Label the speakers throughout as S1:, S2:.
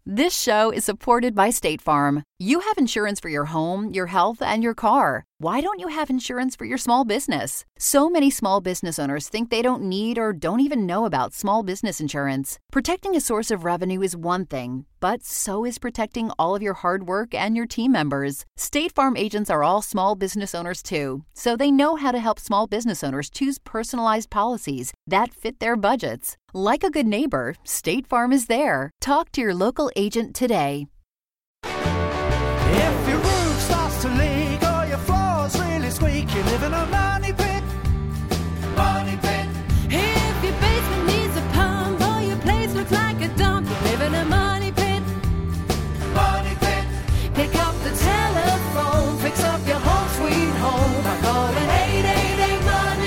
S1: This show is supported by State Farm. You have insurance for your home, your health, and your car. Why don't you have insurance for your small business? So many small business owners think they don't need or don't even know about small business insurance. Protecting a source of revenue is one thing, but so is protecting all of your hard work and your team members. State Farm agents are all small business owners too, so they know how to help small business owners choose personalized policies that fit their budgets. Like a good neighbor, State Farm is there. Talk to your local agent today.
S2: If your roof starts to leak or your floor's really squeak, you live in a money pit. Money pit.
S3: If your basement needs a pump or your place looks like a dump, you live in a money pit.
S2: Money pit.
S3: Pick up the telephone, fix up your home sweet home by calling 888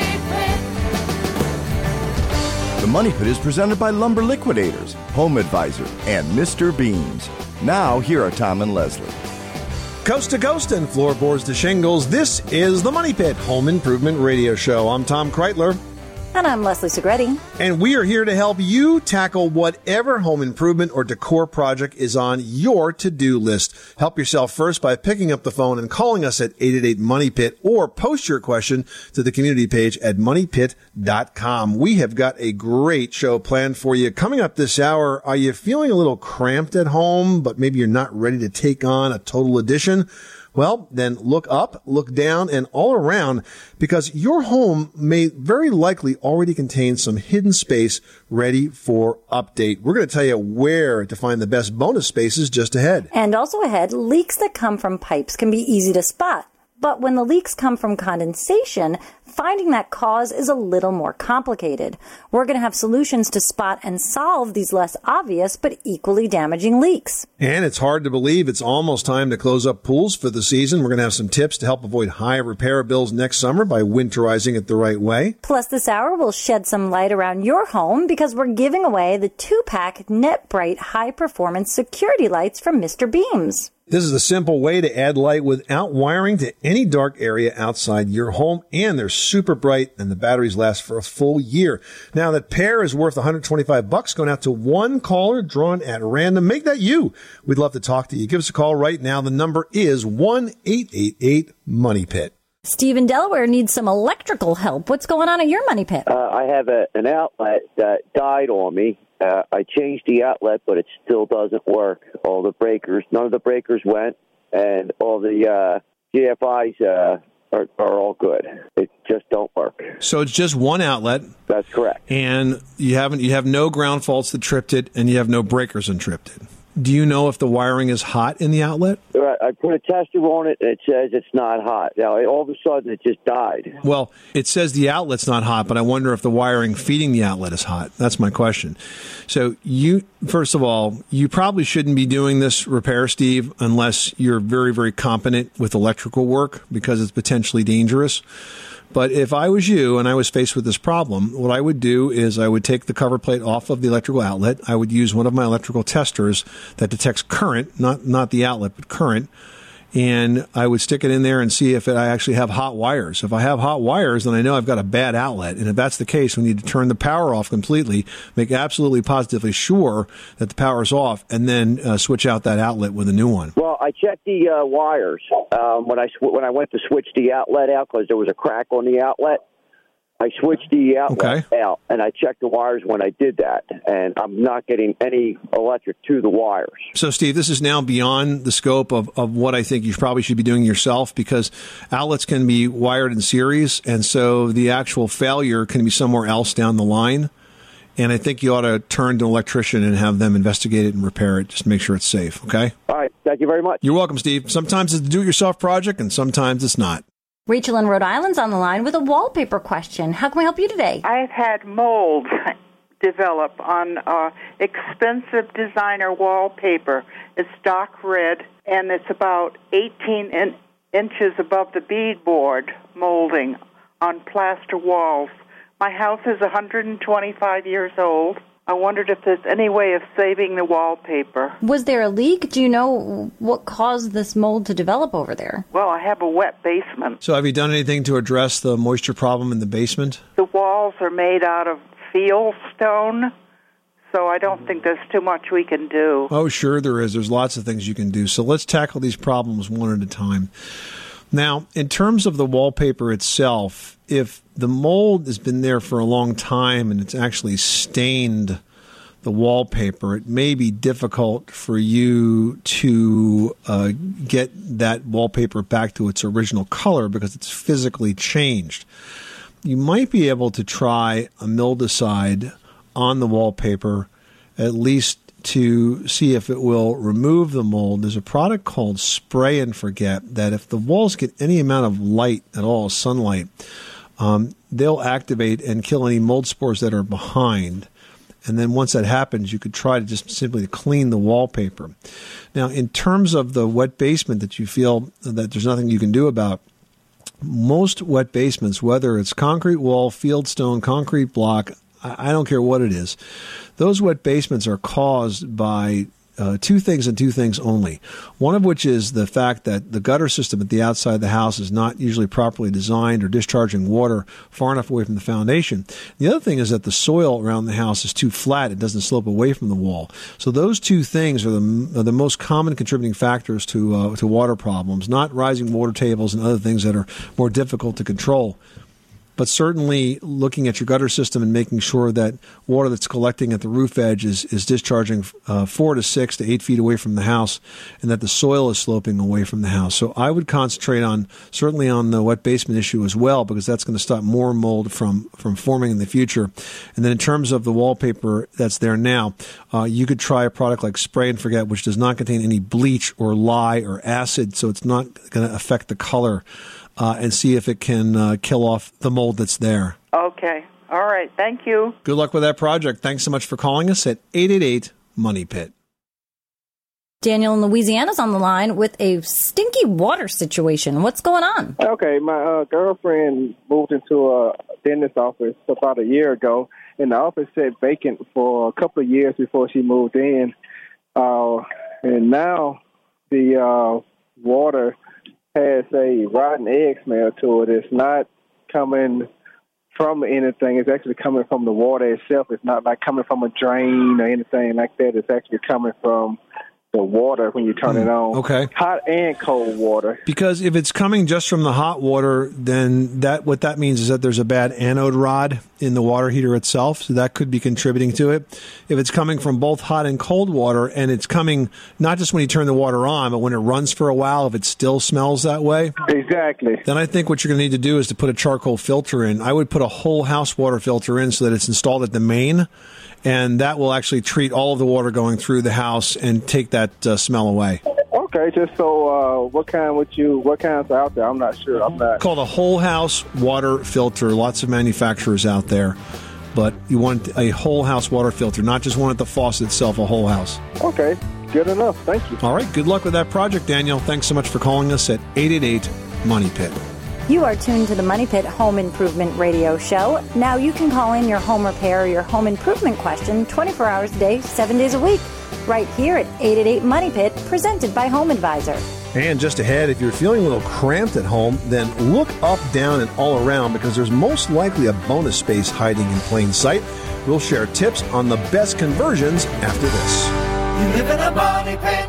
S3: Money Pit.
S4: The Money Pit is presented by Lumber Liquidators, Home Advisor, and Mr. Beams. Now, here are Tom and Leslie.
S5: Coast to coast and floorboards to shingles, this is the Money Pit Home Improvement Radio Show. I'm Tom Kreitler.
S6: And I'm Leslie Segretti.
S5: And we are here to help you tackle whatever home improvement or decor project is on your to-do list. Help yourself first by picking up the phone and calling us at 888-MONEY-PIT or post your question to the community page at moneypit.com. We have got a great show planned for you. Coming up this hour, are you feeling a little cramped at home, but maybe you're not ready to take on a total addition? Well, then look up, look down, and all around, because your home may very likely already contain some hidden space ready for update. We're going to tell you where to find the best bonus spaces just ahead.
S6: And also ahead, leaks that come from pipes can be easy to spot. But when the leaks come from condensation, finding that cause is a little more complicated. We're going to have solutions to spot and solve these less obvious but equally damaging leaks.
S5: And it's hard to believe it's almost time to close up pools for the season. We're going to have some tips to help avoid high repair bills next summer by winterizing it the right way.
S6: Plus, this hour will shed some light around your home because we're giving away the 2-pack NetBright high-performance security lights from Mr. Beams.
S5: This is a simple way to add light without wiring to any dark area outside your home, and they're super bright, and the batteries last for a full year. Now, that pair is worth $125, going out to one caller drawn at random. Make that you. We'd love to talk to you. Give us a call right now. The number is 1-888-MONEY-PIT.
S6: Steve in Delaware needs some electrical help. What's going on at your money pit?
S7: I have an outlet that died on me. I changed the outlet, but it still doesn't work. All the breakers, none of the breakers went, and all the GFIs are all good. It just don't work.
S5: So it's just one outlet.
S7: That's correct.
S5: And you have no ground faults that tripped it, and you have no breakers that tripped it. Do you know if the wiring is hot in the outlet?
S7: I put a tester on it, and it says it's not hot. Now, all of a sudden, it just died.
S5: Well, it says the outlet's not hot, but I wonder if the wiring feeding the outlet is hot. That's my question. So first of all, you probably shouldn't be doing this repair, Steve, unless you're very, very competent with electrical work, because it's potentially dangerous. But if I was you and I was faced with this problem, what I would do is I would take the cover plate off of the electrical outlet. I would use one of my electrical testers that detects current, not the outlet, but current. And I would stick it in there and see if I actually have hot wires. If I have hot wires, then I know I've got a bad outlet. And if that's the case, we need to turn the power off completely, make absolutely positively sure that the power's off, and then switch out that outlet with a new one.
S7: Well, I checked the wires when I went to switch the outlet out because there was a crack on the outlet. I switched the outlet out, and I checked the wires when I did that, and I'm not getting any electric to the wires.
S5: So, Steve, this is now beyond the scope of what I think you probably should be doing yourself, because outlets can be wired in series, and so the actual failure can be somewhere else down the line. And I think you ought to turn to an electrician and have them investigate it and repair it. Just make sure it's safe, okay?
S7: All right. Thank you very much.
S5: You're welcome, Steve. Sometimes it's a do-it-yourself project, and sometimes it's not.
S6: Rachel in Rhode Island's on the line with a wallpaper question. How can we help you today?
S8: I've had mold develop on expensive designer wallpaper. It's dark red, and it's about 18 inches above the beadboard molding on plaster walls. My house is 125 years old. I wondered if there's any way of saving the wallpaper.
S6: Was there a leak? Do you know what caused this mold to develop over there?
S8: Well, I have a wet basement.
S5: So have you done anything to address the moisture problem in the basement?
S8: The walls are made out of fieldstone, So I don't think there's too much we can do.
S5: Oh, sure there is. There's lots of things you can do. So let's tackle these problems one at a time. Now, in terms of the wallpaper itself, if the mold has been there for a long time and it's actually stained the wallpaper, it may be difficult for you to get that wallpaper back to its original color because it's physically changed. You might be able to try a mildewcide on the wallpaper, at least to see if it will remove the mold. There's a product called Spray and Forget that if the walls get any amount of light at all, sunlight, they'll activate and kill any mold spores that are behind. And then once that happens, you could try to just simply clean the wallpaper. Now, in terms of the wet basement that you feel that there's nothing you can do about, most wet basements, whether it's concrete wall, fieldstone, concrete block, I don't care what it is, those wet basements are caused by two things and two things only. One of which is the fact that the gutter system at the outside of the house is not usually properly designed or discharging water far enough away from the foundation. The other thing is that the soil around the house is too flat. It doesn't slope away from the wall. So those two things are the most common contributing factors to water problems, not rising water tables and other things that are more difficult to control. But certainly looking at your gutter system and making sure that water that's collecting at the roof edge is discharging 4 to 6 to 8 feet away from the house, and that the soil is sloping away from the house. So I would concentrate certainly on the wet basement issue as well, because that's going to stop more mold from forming in the future. And then in terms of the wallpaper that's there now, you could try a product like Spray and Forget, which does not contain any bleach or lye or acid, so it's not going to affect the color. And see if it can kill off the mold that's there.
S8: Okay. All right. Thank you.
S5: Good luck with that project. Thanks so much for calling us at 888-MONEY-PIT.
S6: Daniel in Louisiana's on the line with a stinky water situation. What's going on?
S9: Okay, my girlfriend moved into a dentist's office about a year ago, and the office sat vacant for a couple of years before she moved in. And now the water has a rotten egg smell to it. It's not coming from anything. It's actually coming from the water itself. It's not like coming from a drain or anything like that. It's actually coming from the water when you turn it on.
S5: Okay.
S9: Hot and cold water.
S5: Because if it's coming just from the hot water, then what that means is that there's a bad anode rod in the water heater itself, so that could be contributing to it. If it's coming from both hot and cold water, and it's coming not just when you turn the water on, but when it runs for a while, if it still smells that way.
S9: Exactly.
S5: Then I think what you're going to need to do is to put a charcoal filter in. I would put a whole house water filter in so that it's installed at the main, and that will actually treat all of the water going through the house and take that smell away.
S9: Okay, just so what kinds are out there? I'm not sure.
S5: Called a whole house water filter. Lots of manufacturers out there, but you want a whole house water filter, not just one at the faucet itself, a whole house.
S9: Okay, good enough. Thank you.
S5: All right, good luck with that project, Daniel. Thanks so much for calling us at 888-MONEY-PIT.
S6: You are tuned to the Money Pit Home Improvement Radio Show. Now you can call in your home repair or your home improvement question 24 hours a day, 7 days a week, right here at 888-MONEY-PIT, presented by Home Advisor.
S5: And just ahead, if you're feeling a little cramped at home, then look up, down, and all around, because there's most likely a bonus space hiding in plain sight. We'll share tips on the best conversions after this.
S2: You live in a money pit.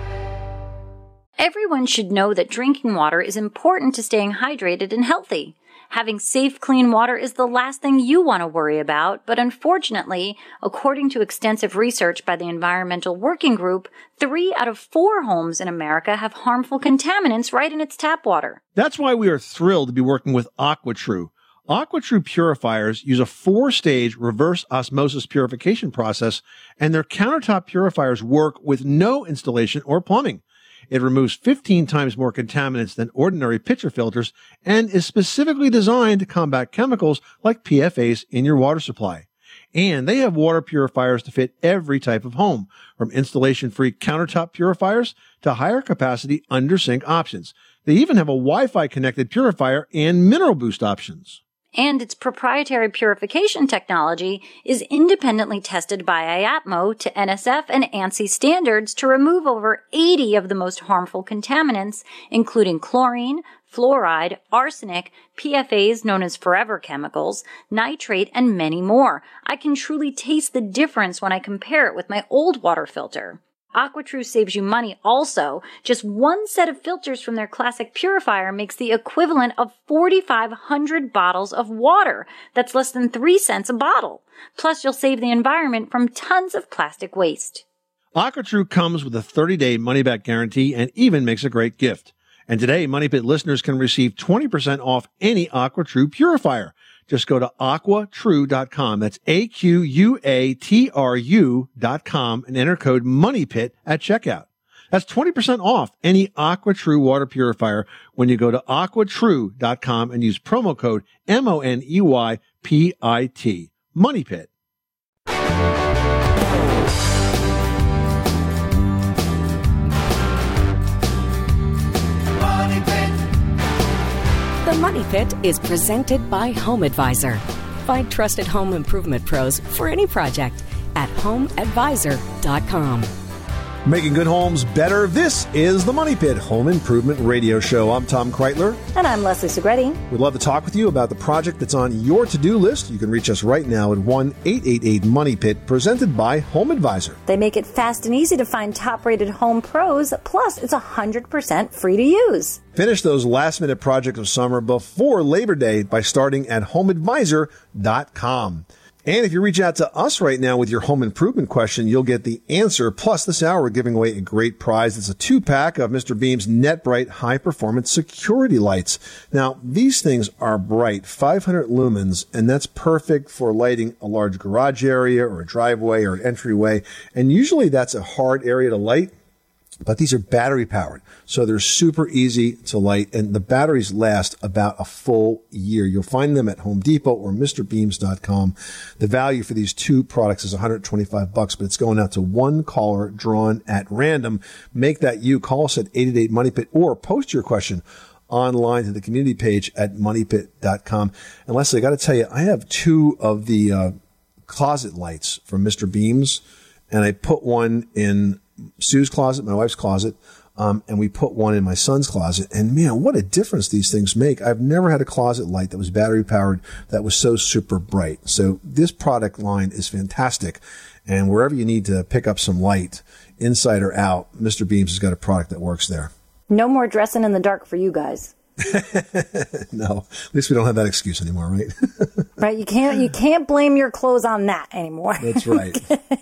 S6: Everyone should know that drinking water is important to staying hydrated and healthy. Having safe, clean water is the last thing you want to worry about, but unfortunately, according to extensive research by the Environmental Working Group, 3 out of 4 homes in America have harmful contaminants right in its tap water.
S5: That's why we are thrilled to be working with AquaTrue. AquaTrue purifiers use a 4-stage reverse osmosis purification process, and their countertop purifiers work with no installation or plumbing. It removes 15 times more contaminants than ordinary pitcher filters and is specifically designed to combat chemicals like PFAS in your water supply. And they have water purifiers to fit every type of home, from installation-free countertop purifiers to higher capacity under-sink options. They even have a Wi-Fi connected purifier and mineral boost options.
S6: And its proprietary purification technology is independently tested by IATMO to NSF and ANSI standards to remove over 80 of the most harmful contaminants, including chlorine, fluoride, arsenic, PFAs known as forever chemicals, nitrate, and many more. I can truly taste the difference when I compare it with my old water filter. AquaTrue saves you money also. Just one set of filters from their classic purifier makes the equivalent of 4,500 bottles of water. That's less than 3 cents a bottle. Plus, you'll save the environment from tons of plastic waste.
S5: AquaTrue comes with a 30-day money-back guarantee and even makes a great gift. And today, Money Pit listeners can receive 20% off any AquaTrue purifier. Just go to aquatrue.com. That's AQUATRU.com and enter code MONEYPIT at checkout. That's 20% off any AquaTrue water purifier when you go to aquatrue.com and use promo code MONEYPIT. Money Pit.
S10: The Money Pit is presented by Home Advisor. Find trusted home improvement pros for any project at homeadvisor.com.
S5: Making good homes better. This is the Money Pit Home Improvement Radio Show. I'm Tom Kreitler.
S6: And I'm Leslie Segretti.
S5: We'd love to talk with you about the project that's on your to-do list. You can reach us right now at 1-888-MONEY-PIT, presented by Home Advisor.
S6: They make it fast and easy to find top-rated home pros, plus it's 100% free to use.
S5: Finish those last-minute projects of summer before Labor Day by starting at homeadvisor.com. And if you reach out to us right now with your home improvement question, you'll get the answer. Plus, this hour, we're giving away a great prize. It's a 2-pack of Mr. Beam's NetBright high-performance security lights. Now, these things are bright, 500 lumens, and that's perfect for lighting a large garage area or a driveway or an entryway. And usually that's a hard area to light. But these are battery powered, so they're super easy to light, and the batteries last about a full year. You'll find them at Home Depot or MrBeams.com. The value for these 2 products is $125, but it's going out to 1 caller drawn at random. Make that you. Call us at 888-MONEYPIT or post your question online to the community page at MoneyPit.com. And Leslie, I got to tell you, I have 2 of the closet lights from Mr. Beams, and I put one in Sue's closet, my wife's closet, and we put one in my son's closet. And man, what a difference these things make. I've never had a closet light that was battery powered that was so super bright. So this product line is fantastic. And wherever you need to pick up some light, inside or out, Mr. Beams has got a product that works there.
S6: No more dressing in the dark for you guys.
S5: No, at least we don't have that excuse anymore, right?
S6: Right. You can't blame your clothes on that anymore.
S5: That's right.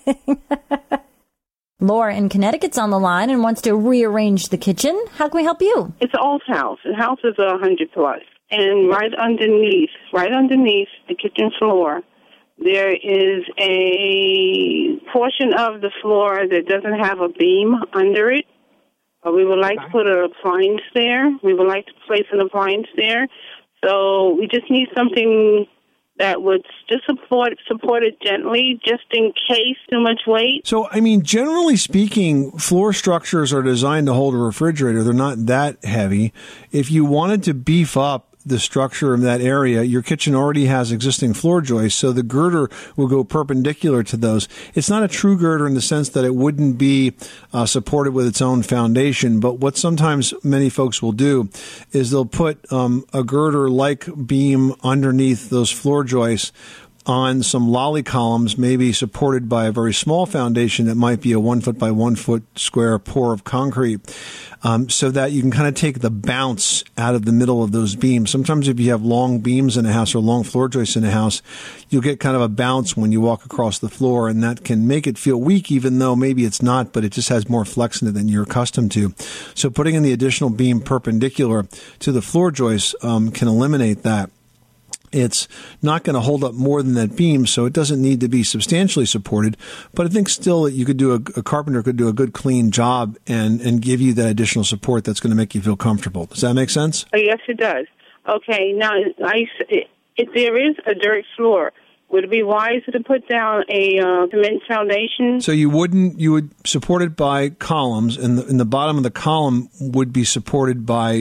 S6: Laura in Connecticut's on the line and wants to rearrange the kitchen. How can we help you?
S11: It's an old house. The house is 100 plus. And right underneath the kitchen floor, there is a portion of the floor that doesn't have a beam under it. We would like to put an appliance there. We would like to place an appliance there. So we just need something that would just support it gently, just in case too much weight.
S5: So, I mean, generally speaking, floor structures are designed to hold a refrigerator. They're not that heavy. If you wanted to beef up the structure of that area, your kitchen already has existing floor joists, so the girder will go perpendicular to those. It's not a true girder in the sense that it wouldn't be supported with its own foundation, but what sometimes many folks will do is they'll put a girder-like beam underneath those floor joists on some lolly columns, maybe supported by a very small foundation that might be a 1 foot by 1 foot square pour of concrete, so that you can kind of take the bounce out of the middle of those beams. Sometimes if you have long beams in a house or long floor joists in a house, you'll get kind of a bounce when you walk across the floor, and that can make it feel weak, even though maybe it's not, but it just has more flex in it than you're accustomed to. So putting in the additional beam perpendicular to the floor joists can eliminate that. It's not going to hold up more than that beam, so it doesn't need to be substantially supported. But I think still that you could do a carpenter could do a good, clean job and give you that additional support that's going to make you feel comfortable. Does that make sense?
S11: Oh, yes, it does. Okay, now if there is a dirt floor, would it be wiser to put down a cement foundation?
S5: So you would support it by columns, and in the bottom of the column would be supported by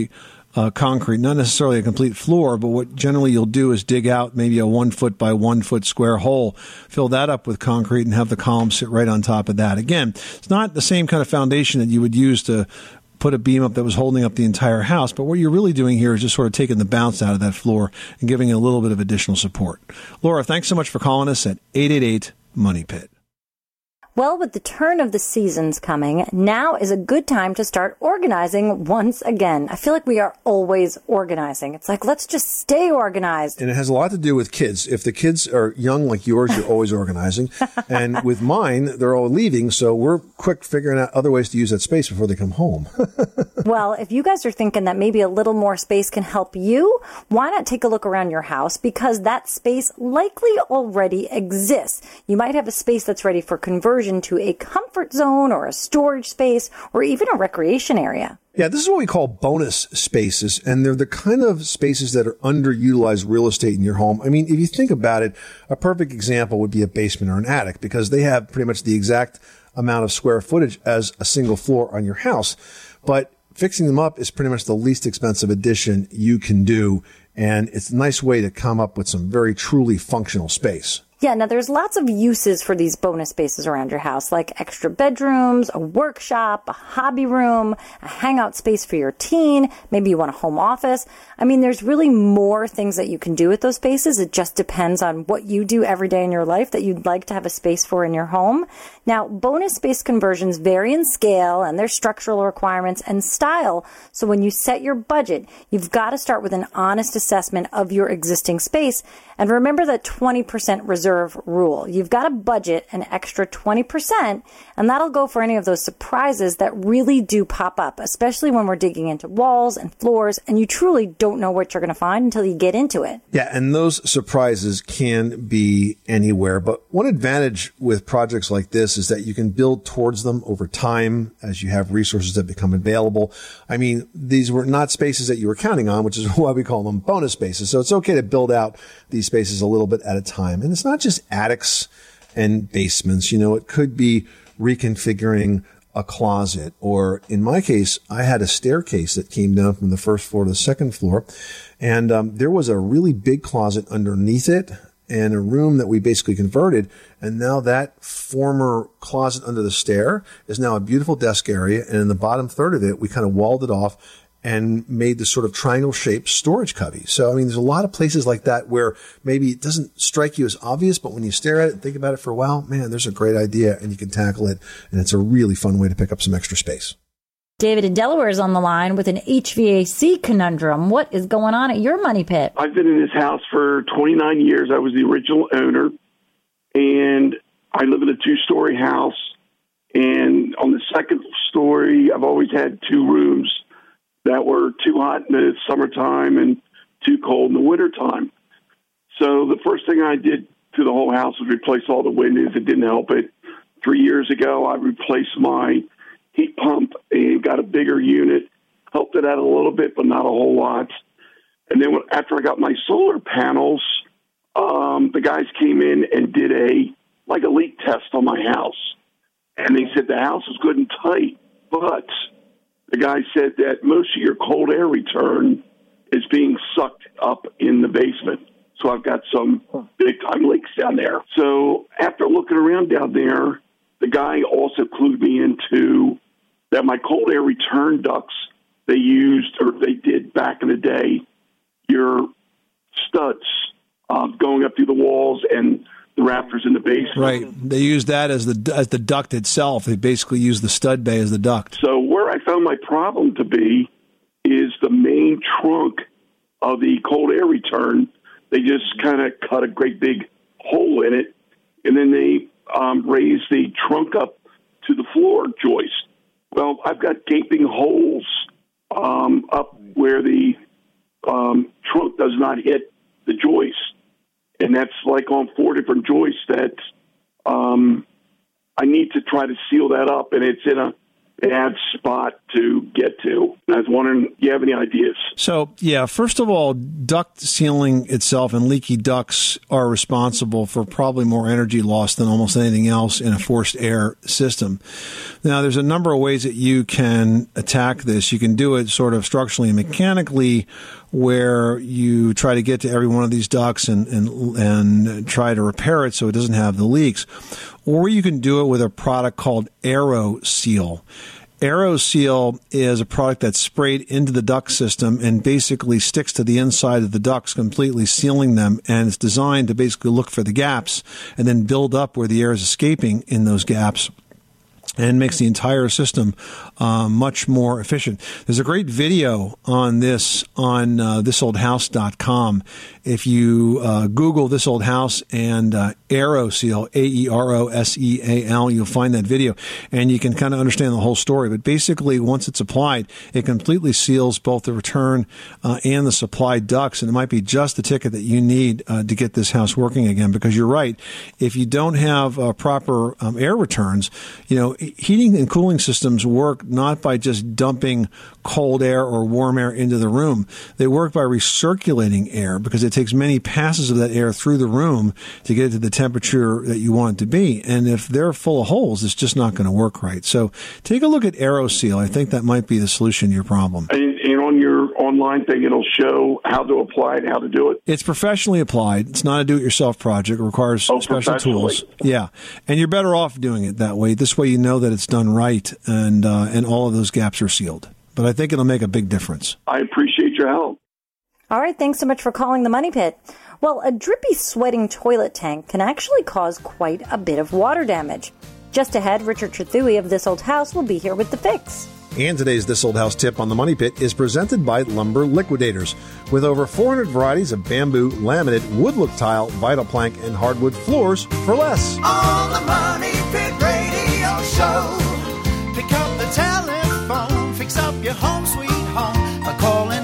S5: concrete, not necessarily a complete floor, but what generally you'll do is dig out maybe a 1 foot by 1 foot square hole, fill that up with concrete, and have the column sit right on top of that. Again, it's not the same kind of foundation that you would use to put a beam up that was holding up the entire house, but what you're really doing here is just sort of taking the bounce out of that floor and giving it a little bit of additional support. Laura, thanks so much for calling us at 888-MONEY-PIT.
S6: Well, with the turn of the seasons coming, now is a good time to start organizing once again. I feel like we are always organizing. It's like, let's just stay organized.
S5: And it has a lot to do with kids. If the kids are young like yours, you're always organizing. And with mine, they're all leaving, so we're quick figuring out other ways to use that space before they come home.
S6: Well, if you guys are thinking that maybe a little more space can help you, why not take a look around your house? Because that space likely already exists. You might have a space that's ready for conversion to a comfort zone or a storage space or even a recreation area.
S5: Yeah, this is what we call bonus spaces, and they're the kind of spaces that are underutilized real estate in your home. I mean, if you think about it, a perfect example would be a basement or an attic because they have pretty much the exact amount of square footage as a single floor on your house. But fixing them up is pretty much the least expensive addition you can do, and it's a nice way to come up with some very truly functional space.
S6: Yeah, now there's lots of uses for these bonus spaces around your house, like extra bedrooms, a workshop, a hobby room, a hangout space for your teen, maybe you want a home office. I mean, there's really more things that you can do with those spaces. It just depends on what you do every day in your life that you'd like to have a space for in your home. Now, bonus space conversions vary in scale and their structural requirements and style. So when you set your budget, you've got to start with an honest assessment of your existing space. And remember that 20% reserve rule. You've got to budget an extra 20%, and that'll go for any of those surprises that really do pop up, especially when we're digging into walls and floors, and you truly don't know what you're going to find until you get into it.
S5: Yeah, and those surprises can be anywhere. But one advantage with projects like this is that you can build towards them over time as you have resources that become available. I mean, these were not spaces that you were counting on, which is why we call them bonus spaces. So it's okay to build out these spaces a little bit at a time. And it's not just attics and basements. You know, it could be reconfiguring a closet, or in my case, I had a staircase that came down from the first floor to the second floor. And there was a really big closet underneath it and a room that we basically converted. And now that former closet under the stair is now a beautiful desk area. And in the bottom third of it, we kind of walled it off and made this sort of triangle-shaped storage cubby. So, I mean, there's a lot of places like that where maybe it doesn't strike you as obvious, but when you stare at it and think about it for a while, man, there's a great idea and you can tackle it. And it's a really fun way to pick up some extra space.
S6: David in Delaware is on the line with an HVAC conundrum. What is going on at your money pit?
S12: I've been in this house for 29 years. I was the original owner, and I live in a two-story house. And on the second story, I've always had two rooms that were too hot in the summertime and too cold in the wintertime. So the first thing I did to the whole house was replace all the windows. It didn't help it. 3 years ago, I replaced my heat pump and got a bigger unit. Helped it out a little bit, but not a whole lot. And then after I got my solar panels, the guys came in and did a leak test on my house. And they said the house is good and tight, but the guy said that most of your cold air return is being sucked up in the basement. So I've got some big-time leaks down there. So after looking around down there, the guy also clued me into that my cold air return ducts they did back in the day, your studs going up through the walls and the rafters in the basement.
S5: Right. They use that as the duct itself. They basically use the stud bay as the duct.
S12: So where I found my problem to be is the main trunk of the cold air return. They just kind of cut a great big hole in it, and then they raised the trunk up to the floor joist. Well, I've got gaping holes up where the trunk does not hit the joist. And that's like on 4 different joists that I need to try to seal that up. And it's in a bad spot to get to. I was wondering, do you have any ideas?
S5: So, yeah, first of all, duct sealing itself and leaky ducts are responsible for probably more energy loss than almost anything else in a forced air system. Now, there's a number of ways that you can attack this. You can do it sort of structurally and mechanically, where you try to get to every one of these ducts and try to repair it so it doesn't have the leaks. Or you can do it with a product called AeroSeal. AeroSeal is a product that's sprayed into the duct system and basically sticks to the inside of the ducts, completely sealing them. And it's designed to basically look for the gaps and then build up where the air is escaping in those gaps, and makes the entire system much more efficient. There's a great video on this on thisoldhouse.com. If you Google This Old House and AeroSeal, AeroSeal, you'll find that video, and you can kind of understand the whole story. But basically, once it's applied, it completely seals both the return and the supply ducts, and it might be just the ticket that you need to get this house working again. Because you're right, if you don't have proper air returns, heating and cooling systems work not by just dumping cold air or warm air into the room. They work by recirculating air, because it takes many passes of that air through the room to get it to the temperature that you want it to be. And if they're full of holes, it's just not going to work right. So take a look at AeroSeal. I think that might be the solution to your problem.
S12: And on your online thing, it'll show how to apply it, how to do it?
S5: It's professionally applied. It's not a do-it-yourself project. It requires special tools. Yeah. And you're better off doing it that way. This way you know that it's done right and all of those gaps are sealed. But I think it'll make a big difference.
S12: I appreciate your help.
S6: All right, thanks so much for calling the Money Pit. Well, a drippy, sweating toilet tank can actually cause quite a bit of water damage. Just ahead, Richard Trethewey of This Old House will be here with the fix.
S5: And today's This Old House tip on the Money Pit is presented by Lumber Liquidators. With over 400 varieties of bamboo, laminate, wood look tile, vital plank, and hardwood floors for less.
S2: On the Money Pit Radio Show, pick up the telephone, fix up your home sweet home by calling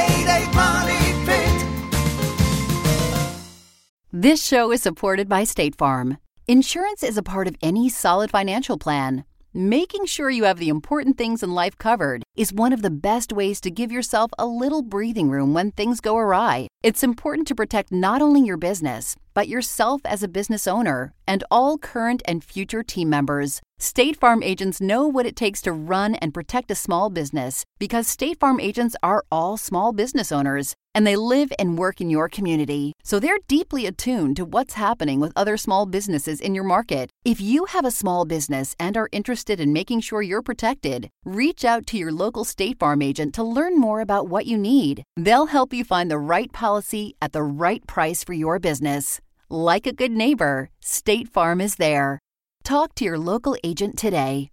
S2: 888-MONEY-PIT.
S1: This show is supported by State Farm. Insurance is a part of any solid financial plan. Making sure you have the important things in life covered is one of the best ways to give yourself a little breathing room when things go awry. It's important to protect not only your business, but yourself as a business owner and all current and future team members. State Farm agents know what it takes to run and protect a small business, because State Farm agents are all small business owners, and they live and work in your community. So they're deeply attuned to what's happening with other small businesses in your market. If you have a small business and are interested in making sure you're protected, reach out to your local State Farm agent to learn more about what you need. They'll help you find the right policy at the right price for your business. Like a good neighbor, State Farm is there. Talk to your local agent today.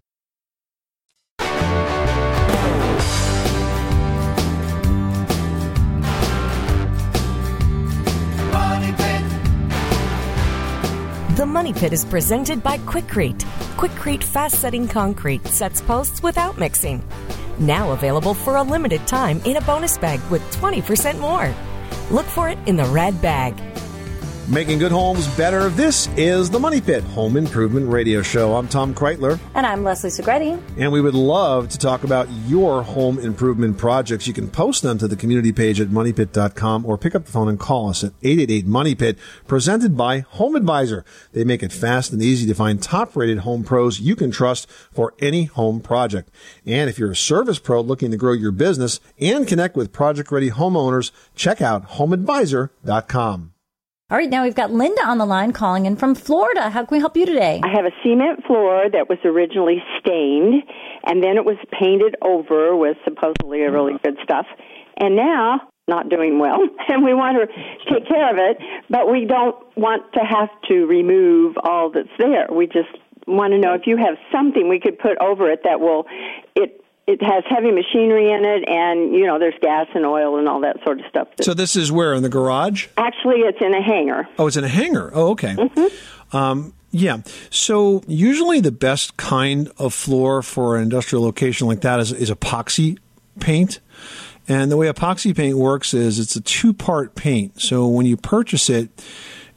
S10: The Money Pit is presented by Quikrete. Quikrete fast-setting concrete sets posts without mixing. Now available for a limited time in a bonus bag with 20% more. Look for it in the red bag.
S5: Making good homes better. This is the Money Pit Home Improvement Radio Show. I'm Tom Kreitler.
S6: And I'm Leslie Segretti.
S5: And we would love to talk about your home improvement projects. You can post them to the community page at moneypit.com or pick up the phone and call us at 888-MONEY-PIT, presented by Home Advisor. They make it fast and easy to find top-rated home pros you can trust for any home project. And if you're a service pro looking to grow your business and connect with project-ready homeowners, check out homeadvisor.com.
S6: All right, now we've got Linda on the line calling in from Florida. How can we help you today?
S13: I have a cement floor that was originally stained, and then it was painted over with supposedly a really good stuff, and now not doing well, and we want to take care of it, but we don't want to have to remove all that's there. We just want to know if you have something we could put over it that will, it has heavy machinery in it, and, you know, there's gas and oil and all that sort of stuff.
S5: So this is where, in the garage?
S13: Actually, it's in a hangar.
S5: Oh, it's in a hangar. Oh, okay.
S13: Mm-hmm.
S5: Yeah. So usually the best kind of floor for an industrial location like that is epoxy paint. And the way epoxy paint works is it's a two-part paint. So when you purchase it,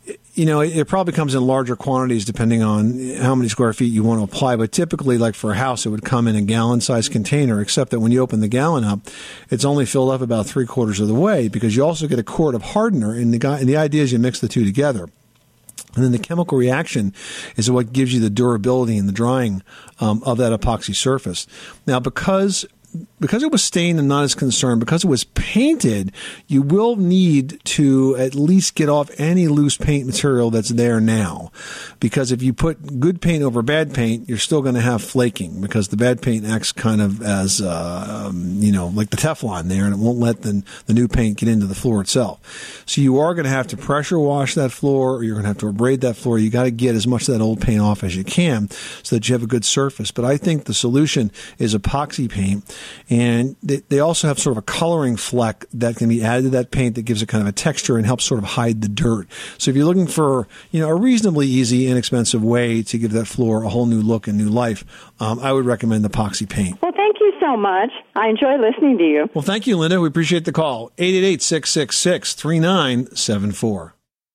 S5: it probably comes in larger quantities depending on how many square feet you want to apply. But typically, like for a house, it would come in a gallon-sized container, except that when you open the gallon up, it's only filled up about 3/4 of the way because you also get a quart of hardener. And the idea is you mix the two together. And then the chemical reaction is what gives you the durability and the drying of that epoxy surface. Now, because it was stained and not as concerned, because it was painted, you will need to at least get off any loose paint material that's there now. Because if you put good paint over bad paint, you're still going to have flaking because the bad paint acts kind of as, like the Teflon there, and it won't let the new paint get into the floor itself. So you are going to have to pressure wash that floor, or you're going to have to abrade that floor. You got to get as much of that old paint off as you can so that you have a good surface. But I think the solution is epoxy paint. And they also have sort of a coloring fleck that can be added to that paint that gives it kind of a texture and helps sort of hide the dirt. So if you're looking for, a reasonably easy, inexpensive way to give that floor a whole new look and new life, I would recommend epoxy paint.
S13: Well, thank you so much. I enjoy listening to you.
S5: Well, thank you, Linda. We appreciate the call. 888-666-3974.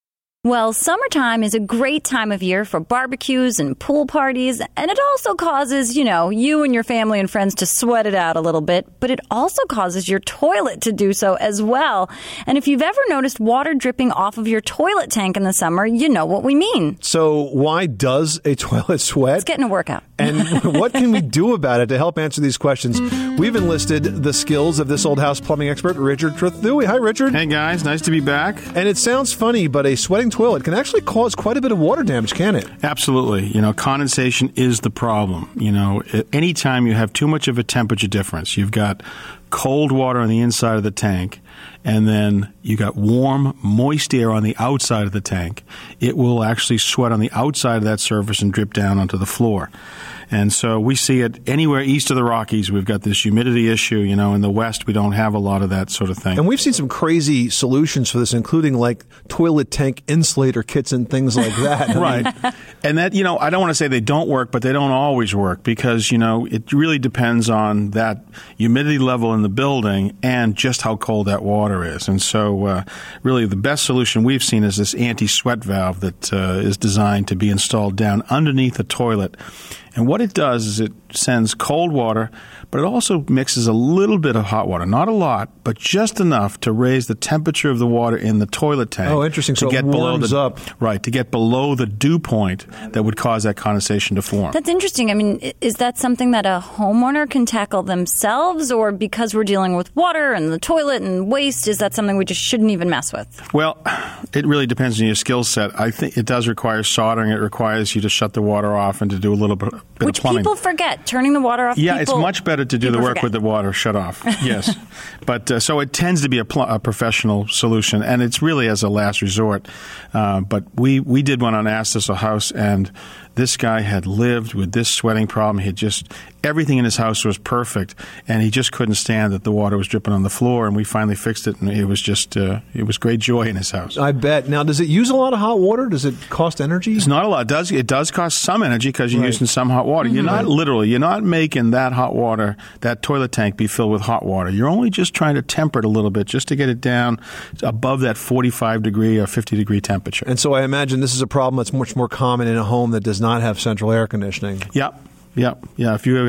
S6: Well, summertime is a great time of year for barbecues and pool parties, and it also causes, you and your family and friends to sweat it out a little bit, but it also causes your toilet to do so as well. And if you've ever noticed water dripping off of your toilet tank in the summer, you know what we mean.
S5: So why does a toilet sweat?
S6: It's getting a workout.
S5: And what can we do about it to help answer these questions? We've enlisted the skills of this old house plumbing expert, Richard Trethewey. Hi, Richard.
S14: Hey, guys. Nice to be back.
S5: And it sounds funny, but a sweating toilet can actually cause quite a bit of water damage, can it?
S14: Absolutely. Condensation is the problem. Anytime you have too much of a temperature difference, you've got cold water on the inside of the tank, and then you got warm, moist air on the outside of the tank, it will actually sweat on the outside of that surface and drip down onto the floor. And so we see it anywhere east of the Rockies. We've got this humidity issue. In the West, we don't have a lot of that sort of thing.
S5: And we've seen some crazy solutions for this, including like toilet tank insulator kits and things like that.
S14: Right. And that, I don't want to say they don't work, but they don't always work because, it really depends on that humidity level in the building and just how cold that water is. And so really the best solution we've seen is this anti-sweat valve that is designed to be installed down underneath the toilet. And what it does is it sends cold water, but it also mixes a little bit of hot water. Not a lot, but just enough to raise the temperature of the water in the toilet tank.
S5: Oh, interesting. So it warms up.
S14: Right, to get below the dew point that would cause that condensation to form.
S6: That's interesting. I mean, is that something that a homeowner can tackle themselves, or because we're dealing with water and the toilet and waste, is that something we just shouldn't even mess with?
S14: Well, it really depends on your skill set. I think it does require soldering. It requires you to shut the water off and to do a little bit of plumbing.
S6: Which people forget, turning the water off.
S14: Yeah, it's much better to do the work with the water shut off. Yes. But so it tends to be a professional solution, and it's really as a last resort. But we did one on Astos House, and this guy had lived with this sweating problem. He had everything in his house was perfect, and he just couldn't stand that the water was dripping on the floor, and we finally fixed it, and it was it was great joy in his house.
S5: I bet. Now, does it use a lot of hot water? Does it cost energy?
S14: It's not a lot. It does cost some energy because you're using some hot water. Mm-hmm. You're not making that hot water, that toilet tank, be filled with hot water. You're only just trying to temper it a little bit just to get it down above that 45-degree or 50-degree temperature.
S5: And so I imagine this is a problem that's much more common in a home that does not have central air conditioning.
S14: Yep. Yeah. If you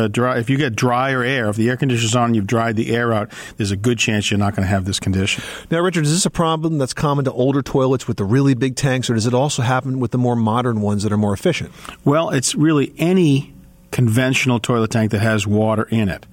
S14: get drier air, if the air conditioner's on and you've dried the air out, there's a good chance you're not going to have this condition.
S5: Now, Richard, is this a problem that's common to older toilets with the really big tanks, or does it also happen with the more modern ones that are more efficient?
S14: Well, it's really any conventional toilet tank that has water in it.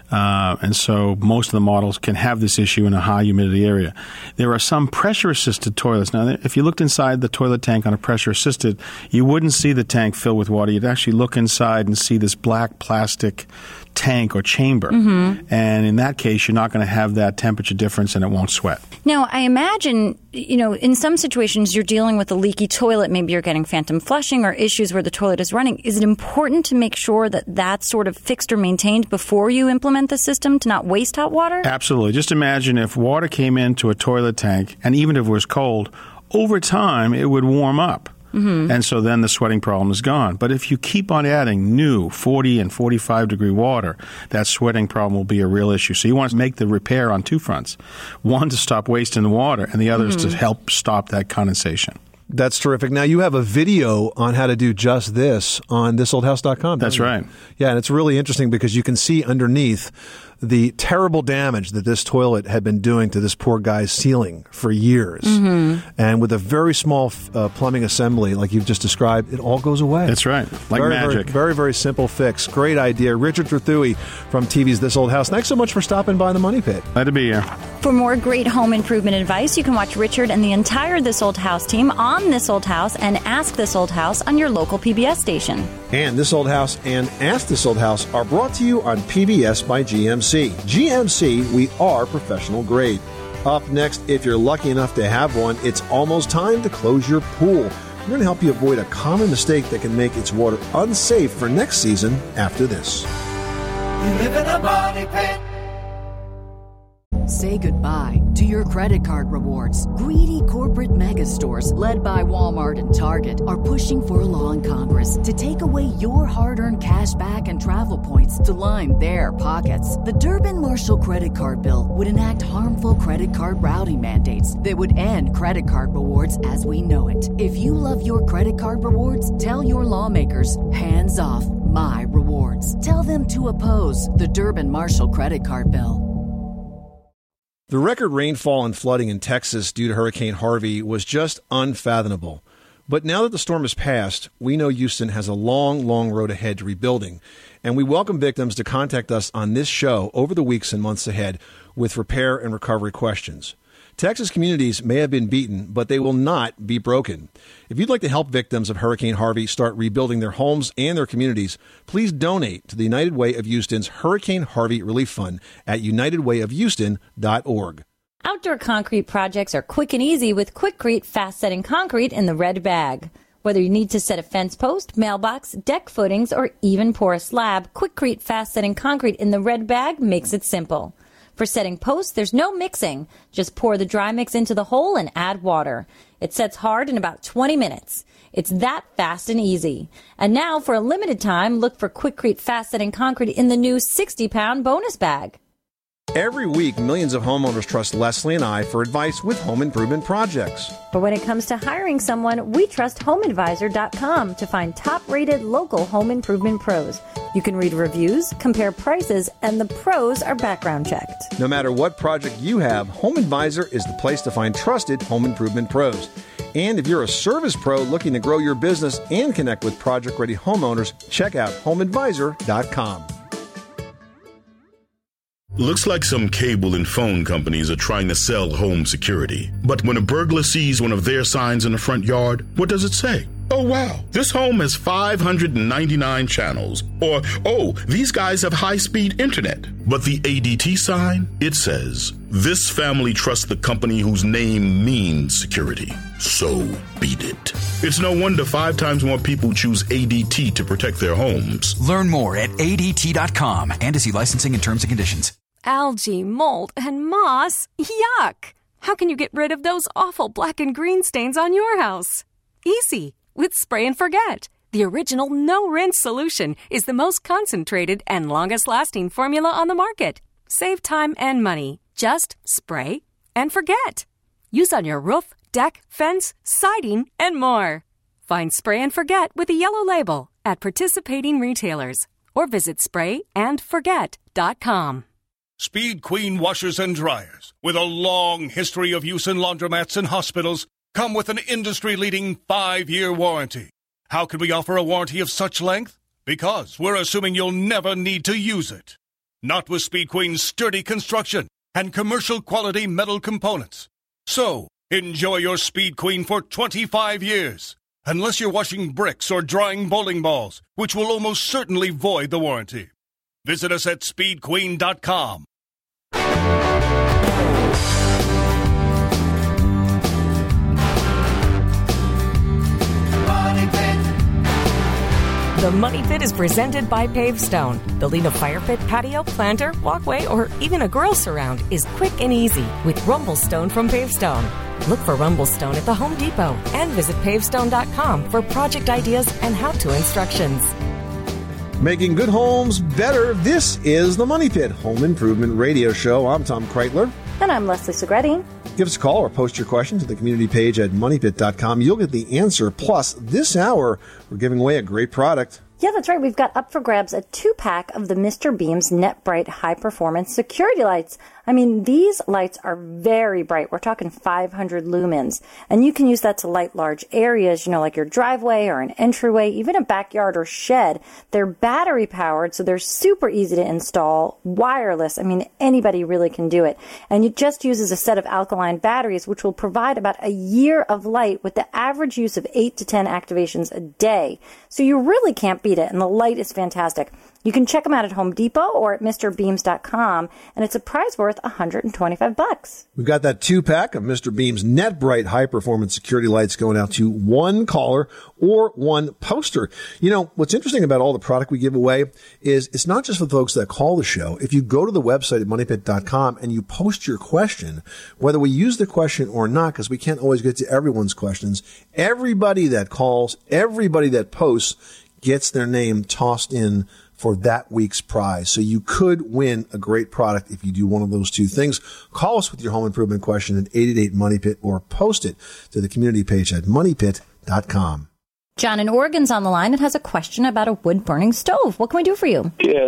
S14: And so most of the models can have this issue in a high humidity area. There are some pressure-assisted toilets. Now, if you looked inside the toilet tank on a pressure-assisted, you wouldn't see the tank filled with water. You'd actually look inside and see this black plastic tank or chamber. Mm-hmm. And in that case, you're not going to have that temperature difference and it won't sweat.
S6: Now, I imagine, in some situations you're dealing with a leaky toilet. Maybe you're getting phantom flushing or issues where the toilet is running. Is it important to make sure that that's sort of fixed or maintained before you implement the system to not waste hot water?
S14: Absolutely. Just imagine if water came into a toilet tank, and even if it was cold, over time it would warm up. Mm-hmm. And so then the sweating problem is gone. But if you keep on adding new 40 and 45-degree water, that sweating problem will be a real issue. So you want to make the repair on two fronts. One, to stop wasting the water, and the other is to help stop that condensation.
S5: That's terrific. Now, you have a video on how to do just this on thisoldhouse.com.
S14: That's right.
S5: Yeah, and it's really interesting because you can see underneath the terrible damage that this toilet had been doing to this poor guy's ceiling for years.
S6: Mm-hmm.
S5: And with a very small plumbing assembly, like you've just described, it all goes away.
S14: That's right. Like
S5: very,
S14: magic.
S5: Very, very simple fix. Great idea. Richard Trethewey from TV's This Old House. Thanks so much for stopping by the Money Pit.
S14: Glad to be here.
S6: For more great home improvement advice, you can watch Richard and the entire This Old House team on This Old House and Ask This Old House on your local PBS station.
S5: And This Old House and Ask This Old House are brought to you on PBS by GMC. GMC, we are professional grade. Up next, if you're lucky enough to have one, it's almost time to close your pool. We're going to help you avoid a common mistake that can make its water unsafe for next season after this.
S2: You live in a money pit.
S15: Say goodbye to your credit card rewards. Greedy corporate mega stores, led by Walmart and Target, are pushing for a law in Congress to take away your hard-earned cash back and travel points to line their pockets. The Durbin-Marshall credit card bill would enact harmful credit card routing mandates that would end credit card rewards as we know it. If you love your credit card rewards, tell your lawmakers, hands off my rewards. Tell them to oppose the Durbin-Marshall credit card bill.
S5: The record rainfall and flooding in Texas due to Hurricane Harvey was just unfathomable. But now that the storm has passed, we know Houston has a long, long road ahead to rebuilding. And we welcome victims to contact us on this show over the weeks and months ahead with repair and recovery questions. Texas communities may have been beaten, but they will not be broken. If you'd like to help victims of Hurricane Harvey start rebuilding their homes and their communities, please donate to the United Way of Houston's Hurricane Harvey Relief Fund at unitedwayofhouston.org.
S6: Outdoor concrete projects are quick and easy with Quikrete fast-setting concrete in the red bag. Whether you need to set a fence post, mailbox, deck footings, or even pour a slab, Quikrete fast-setting concrete in the red bag makes it simple. For setting posts, there's no mixing. Just pour the dry mix into the hole and add water. It sets hard in about 20 minutes. It's that fast and easy. And now, for a limited time, look for Quikrete fast-setting concrete in the new 60-pound bonus bag.
S5: Every week, millions of homeowners trust Leslie and I for advice with home improvement projects.
S6: But when it comes to hiring someone, we trust HomeAdvisor.com to find top-rated local home improvement pros. You can read reviews, compare prices, and the pros are background checked.
S5: No matter what project you have, HomeAdvisor is the place to find trusted home improvement pros. And if you're a service pro looking to grow your business and connect with project-ready homeowners, check out HomeAdvisor.com.
S16: Looks like some cable and phone companies are trying to sell home security. But when a burglar sees one of their signs in the front yard, what does it say? Oh, wow, this home has 599 channels. Or, oh, these guys have high-speed internet. But the ADT sign, it says, this family trusts the company whose name means security. So beat it. It's no wonder 5 times more people choose ADT to protect their homes.
S17: Learn more at ADT.com and to see licensing and terms and conditions.
S18: Algae, mold, and moss. Yuck! How can you get rid of those awful black and green stains on your house? Easy. With Spray and Forget. The original no-rinse solution is the most concentrated and longest-lasting formula on the market. Save time and money. Just spray and forget. Use on your roof, deck, fence, siding, and more. Find Spray and Forget with a yellow label at participating retailers or visit sprayandforget.com.
S19: Speed Queen washers and dryers, with a long history of use in laundromats and hospitals, come with an industry-leading 5-year warranty. How can we offer a warranty of such length? Because we're assuming you'll never need to use it. Not with Speed Queen's sturdy construction and commercial-quality metal components. So, enjoy your Speed Queen for 25 years. Unless you're washing bricks or drying bowling balls, which will almost certainly void the warranty. Visit us at speedqueen.com.
S10: The Money Pit is presented by Pavestone. Building a fire pit, patio, planter, walkway, or even a grill surround is quick and easy with Rumblestone from Pavestone. Look for Rumblestone at the Home Depot and visit pavestone.com for project ideas and how-to instructions.
S5: Making good homes better. This is the Money Pit Home Improvement Radio Show. I'm Tom Kreitler.
S6: And I'm Leslie Segrete.
S5: Give us a call or post your question to the community page at moneypit.com. You'll get the answer. Plus, this hour, we're giving away a great product.
S6: Yeah, that's right. We've got up for grabs a 2-pack of the Mr. Beam's Net Bright High Performance Security Lights. I mean, these lights are very bright. We're talking 500 lumens. And you can use that to light large areas, like your driveway or an entryway, even a backyard or shed. They're battery powered, so they're super easy to install, wireless. I mean, anybody really can do it. And it just uses a set of alkaline batteries, which will provide about a year of light with the average use of 8 to 10 activations a day. So you really can't beat it, and the light is fantastic. You can check them out at Home Depot or at MrBeams.com, and it's a prize worth $125.
S5: We've got that 2-pack of Mr. Beam's Net Bright High Performance Security Lights going out to one caller or one poster. What's interesting about all the product we give away is it's not just for the folks that call the show. If you go to the website at MoneyPit.com and you post your question, whether we use the question or not, because we can't always get to everyone's questions, everybody that calls, everybody that posts gets their name tossed in for that week's prize. So you could win a great product if you do one of those two things. Call us with your home improvement question at 888-MONEYPIT or post it to the community page at moneypit.com.
S6: John in Oregon's on the line and has a question about a wood-burning stove. What can we do for you?
S20: Yes,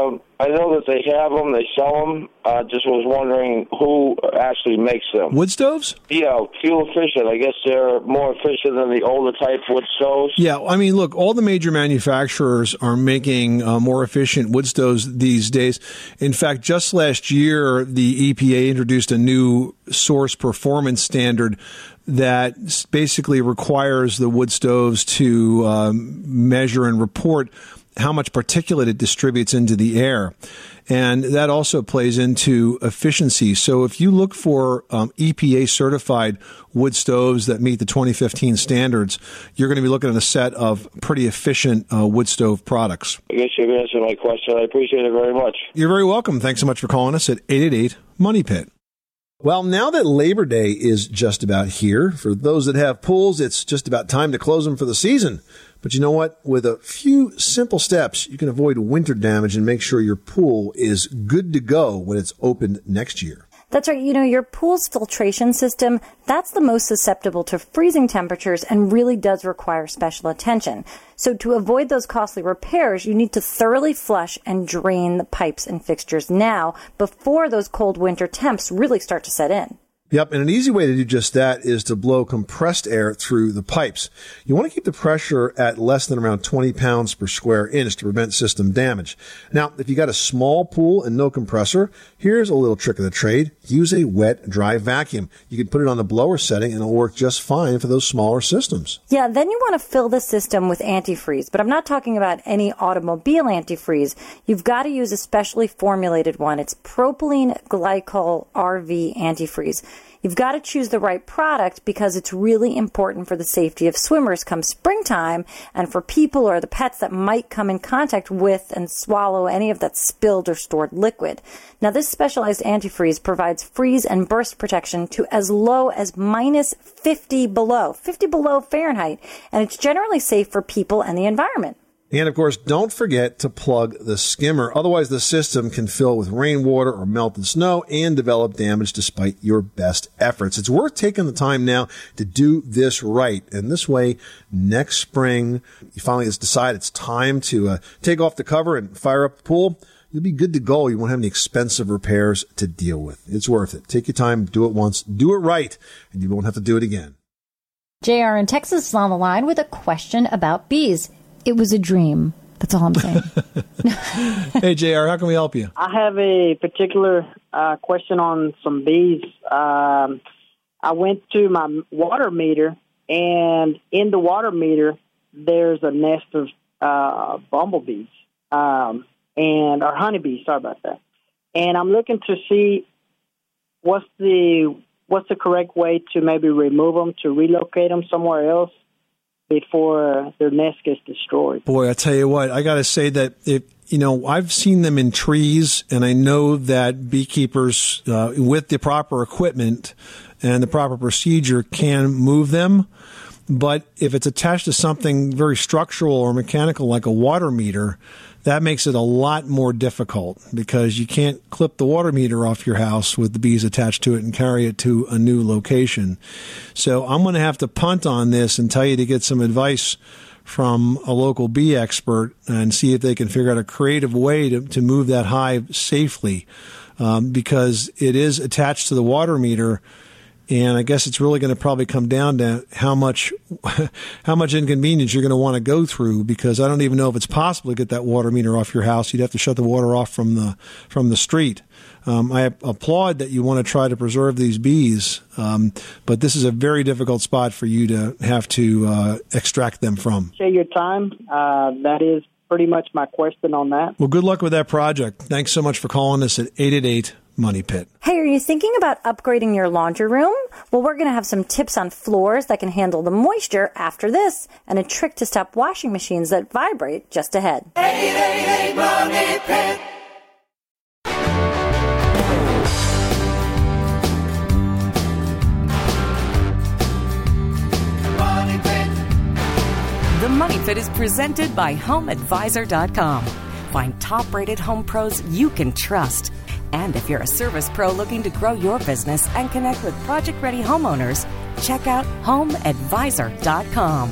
S20: I know that they have them, they sell them. Just was wondering who actually makes them.
S5: Wood stoves?
S20: Yeah, fuel efficient. I guess they're more efficient than the older type wood stoves.
S5: Yeah, I mean, look, all the major manufacturers are making more efficient wood stoves these days. In fact, just last year, the EPA introduced a new source performance standard that basically requires the wood stoves to measure and report how much particulate it distributes into the air. And that also plays into efficiency. So if you look for EPA certified wood stoves that meet the 2015 standards, you're going to be looking at a set of pretty efficient wood stove products.
S20: I guess you've answered my question. I appreciate it very much.
S5: You're very welcome. Thanks so much for calling us at 888-MONEYPIT. Well, now that Labor Day is just about here, for those that have pools, it's just about time to close them for the season. But you know what? With a few simple steps, you can avoid winter damage and make sure your pool is good to go when it's opened next year.
S6: That's right. Your pool's filtration system, that's the most susceptible to freezing temperatures and really does require special attention. So to avoid those costly repairs, you need to thoroughly flush and drain the pipes and fixtures now before those cold winter temps really start to set in.
S5: Yep, and an easy way to do just that is to blow compressed air through the pipes. You want to keep the pressure at less than around 20 pounds per square inch to prevent system damage. Now, if you got a small pool and no compressor, here's a little trick of the trade. Use a wet, dry vacuum. You can put it on the blower setting and it'll work just fine for those smaller systems.
S6: Yeah, then you want to fill the system with antifreeze, but I'm not talking about any automobile antifreeze. You've got to use a specially formulated one. It's propylene glycol RV antifreeze. You've got to choose the right product because it's really important for the safety of swimmers come springtime and for people or the pets that might come in contact with and swallow any of that spilled or stored liquid. Now, this specialized antifreeze provides freeze and burst protection to as low as minus 50 below Fahrenheit, and it's generally safe for people and the environment.
S5: And, of course, don't forget to plug the skimmer. Otherwise, the system can fill with rainwater or melted snow and develop damage despite your best efforts. It's worth taking the time now to do this right. And this way, next spring, you finally decide it's time to take off the cover and fire up the pool. You'll be good to go. You won't have any expensive repairs to deal with. It's worth it. Take your time, do it once, do it right, and you won't have to do it again.
S6: JR in Texas is on the line with a question about bees. It was a dream. That's all I'm saying.
S5: Hey, JR, how can we help you?
S21: I have a particular question on some bees. I went to my water meter, and in the water meter, there's a nest of bumblebees or honeybees. Sorry about that. And I'm looking to see what's the correct way to maybe remove them, to relocate them somewhere else before their nest gets destroyed.
S5: Boy, I tell you what, I got to say that I've seen them in trees, and I know that beekeepers, with the proper equipment and the proper procedure, can move them. But if it's attached to something very structural or mechanical like a water meter, that makes it a lot more difficult because you can't clip the water meter off your house with the bees attached to it and carry it to a new location. So I'm going to have to punt on this and tell you to get some advice from a local bee expert and see if they can figure out a creative way to move that hive safely, because it is attached to the water meter. And I guess it's really going to probably come down to how much inconvenience you're going to want to go through, because I don't even know if it's possible to get that water meter off your house. You'd have to shut the water off from the street. I applaud that you want to try to preserve these bees, but this is a very difficult spot for you to have to extract them from.
S21: Share your time. That is pretty much my question on that.
S5: Well, good luck with that project. Thanks so much for calling us at 888-MONEY PIT.
S6: Hey, are you thinking about upgrading your laundry room? Well, we're going to have some tips on floors that can handle the moisture after this, and a trick to stop washing machines that vibrate just ahead.
S2: 888-MONEY PIT.
S10: The Money Pit is presented by HomeAdvisor.com. Find top-rated home pros you can trust. And if you're a service pro looking to grow your business and connect with project-ready homeowners, check out HomeAdvisor.com.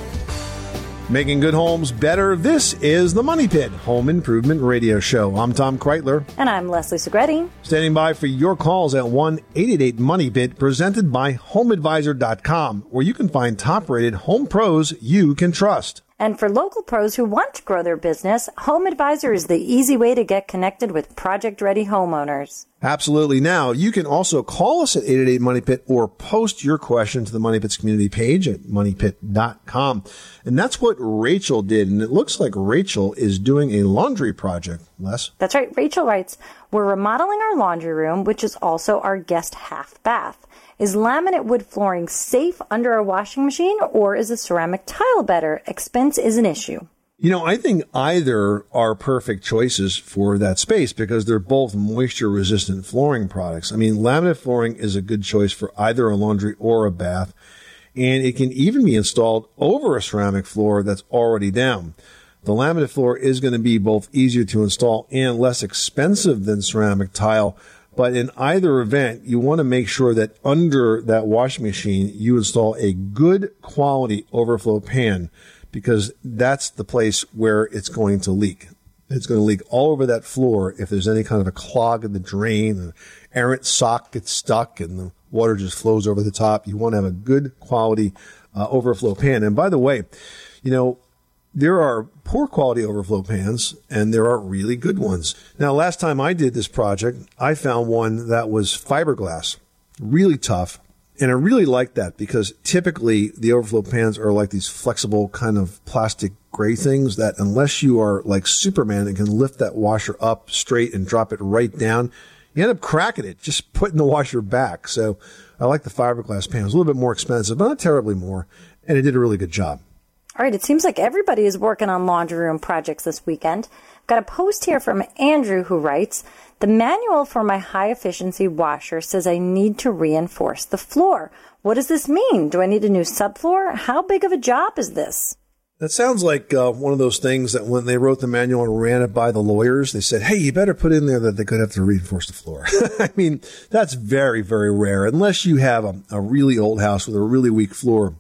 S5: Making good homes better. This is the Money Pit Home Improvement Radio Show. I'm Tom Kreitler.
S6: And I'm Leslie Segretti.
S5: Standing by for your calls at 1-888-MONEY-PIT, presented by HomeAdvisor.com, where you can find top-rated home pros you can trust.
S6: And for local pros who want to grow their business, Home Advisor is the easy way to get connected with project-ready homeowners.
S5: Absolutely. Now, you can also call us at 888-MONEY-PIT or post your question to the Money Pit's community page at moneypit.com. And that's what Rachel did. And it looks like Rachel is doing a laundry project, Les.
S6: That's right. Rachel writes, we're remodeling our laundry room, which is also our guest half bath. Is laminate wood flooring safe under a washing machine, or is a ceramic tile better? Expense is an issue.
S5: You know, I think either are perfect choices for that space because they're both moisture-resistant flooring products. I mean, laminate flooring is a good choice for either a laundry or a bath, and it can even be installed over a ceramic floor that's already down. The laminate floor is going to be both easier to install and less expensive than ceramic tile. But in either event, you want to make sure that under that washing machine, you install a good quality overflow pan, because that's the place where it's going to leak. It's going to leak all over that floor if there's any kind of a clog in the drain, an errant sock gets stuck and the water just flows over the top. You want to have a good quality overflow pan. And by the way, you know, there are poor quality overflow pans and there are really good ones. Now, last time I did this project, I found one that was fiberglass, really tough. And I really like that because typically the overflow pans are like these flexible kind of plastic gray things that unless you are like Superman and can lift that washer up straight and drop it right down, you end up cracking it, just putting the washer back. So I like the fiberglass pan. It was a little bit more expensive, but not terribly more. And it did a really good job.
S6: All right, it seems like everybody is working on laundry room projects this weekend. I've got a post here from Andrew who writes, the manual for my high-efficiency washer says I need to reinforce the floor. What does this mean? Do I need a new subfloor? How big of a job is this?
S5: That sounds like one of those things that when they wrote the manual and ran it by the lawyers, they said, hey, you better put in there that they could have to reinforce the floor. I mean, that's very, very rare. Unless you have a really old house with a really weak floor,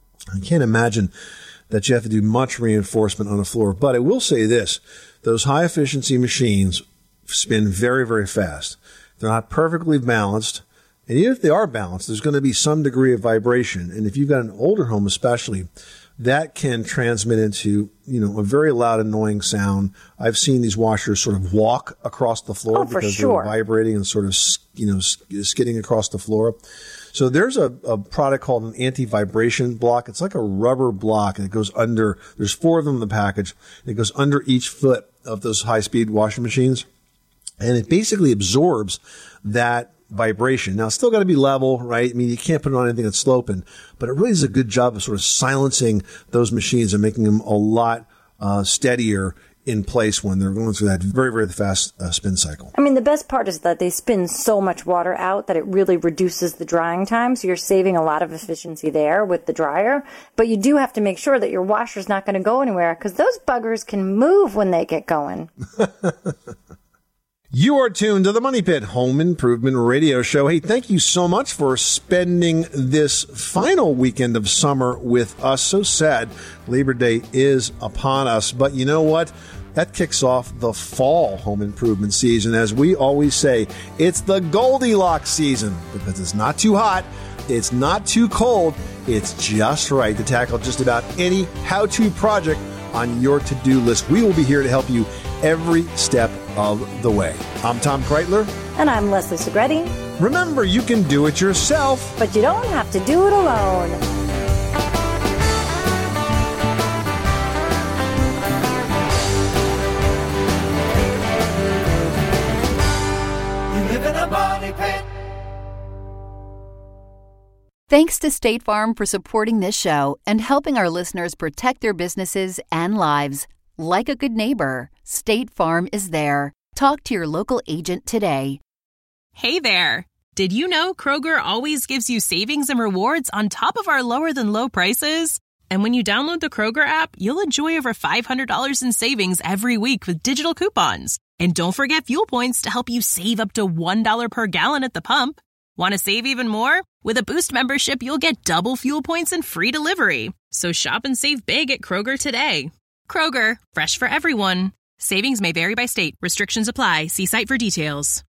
S5: I can't imagine that you have to do much reinforcement on a floor. But I will say this, those high-efficiency machines spin very, very fast. They're not perfectly balanced. And even if they are balanced, there's going to be some degree of vibration. And if you've got an older home especially, that can transmit into, you know, a very loud, annoying sound. I've seen these washers sort of walk across the floor because they're vibrating and sort of, you know, skidding across the floor. So there's a product called an anti-vibration block. It's like a rubber block, and it goes under. There's 4 of them in the package. It goes under each foot of those high-speed washing machines, and it basically absorbs that vibration. Now, it's still got to be level, right? I mean, you can't put it on anything that's sloping, but it really does a good job of sort of silencing those machines and making them a lot steadier in place when they're going through that very, very fast spin cycle.
S6: I mean, the best part is that they spin so much water out that it really reduces the drying time, so you're saving a lot of efficiency there with the dryer. But you do have to make sure that your washer's not going to go anywhere, because those buggers can move when they get going.
S5: You are tuned to the Money Pit Home Improvement Radio Show. Hey, thank you so much for spending this final weekend of summer with us. So sad Labor Day is upon us. But you know what? That kicks off the fall home improvement season. As we always say, it's the Goldilocks season because it's not too hot, it's not too cold, it's just right to tackle just about any how-to project on your to-do list. We will be here to help you every step of the way. I'm Tom Kreitler.
S6: And I'm Leslie Segretti.
S5: Remember, you can do it yourself,
S6: but you don't have to do it alone.
S2: You live in a money pit.
S1: Thanks to State Farm for supporting this show and helping our listeners protect their businesses and lives. Like a good neighbor, State Farm is there. Talk to your local agent today.
S3: Hey there! Did you know Kroger always gives you savings and rewards on top of our lower-than-low prices? And when you download the Kroger app, you'll enjoy over $500 in savings every week with digital coupons. And don't forget fuel points to help you save up to $1 per gallon at the pump. Want to save even more? With a Boost membership, you'll get double fuel points and free delivery. So shop and save big at Kroger today. Kroger, fresh for everyone. Savings may vary by state. Restrictions apply. See site for details.